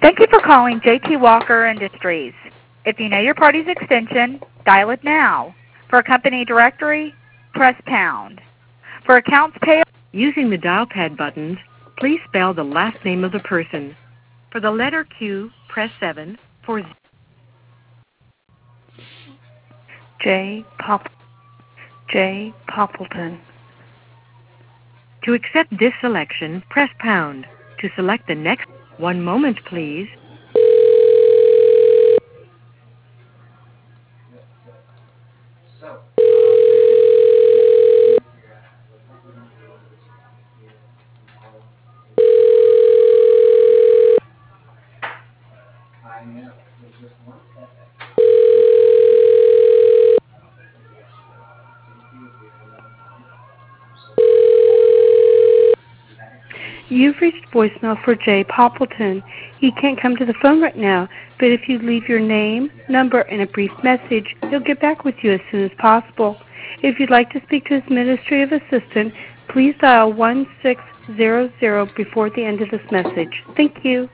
Thank you for calling J.T. Walker Industries. If you know your party's extension, dial it now. For a company directory, press pound. For accounts payable, using the dial pad buttons, please spell the last name of the person. For the letter Q, press 7. For J. Poppleton. To accept this selection, press pound. To select the next, one moment, please. You've reached voicemail for Jay Poppleton. He can't come to the phone right now, but if you leave your name, number, and a brief message, he'll get back with you as soon as possible. If you'd like to speak to his administrative assistant, please dial 1600 before the end of this message. Thank you.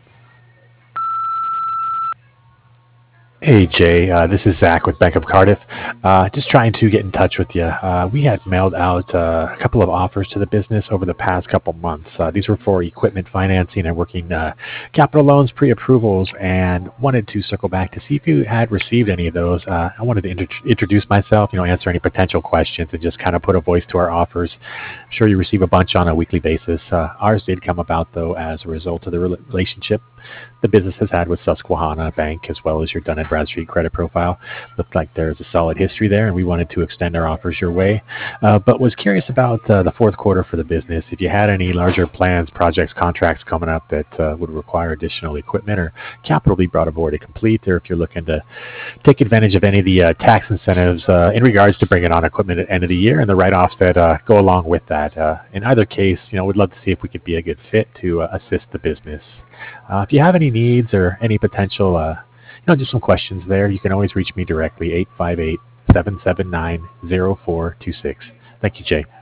Hey Jay, this is Zach with Bank of Cardiff. Just trying to get in touch with you. We had mailed out a couple of offers to the business over the past couple months. These were for equipment financing and working capital loans, pre-approvals, and wanted to circle back to see if you had received any of those. I wanted to introduce myself, answer any potential questions, and just kind of put a voice to our offers. I'm sure you receive a bunch on a weekly basis. Ours did come about, though, as a result of the relationship the business has had with Susquehanna Bank, as well as your Dun & Bradstreet credit profile. Looked like there's a solid history there, and we wanted to extend our offers your way. But was curious about the fourth quarter for the business. If you had any larger plans, projects, contracts coming up that would require additional equipment or capital be brought aboard to complete, or if you're looking to take advantage of any of the tax incentives in regards to bringing on equipment at the end of the year and the write-offs that go along with that. In either case, we'd love to see if we could be a good fit to assist the business. If you have any needs or any potential, just some questions there, you can always reach me directly, 858-779-0426. Thank you, Jay.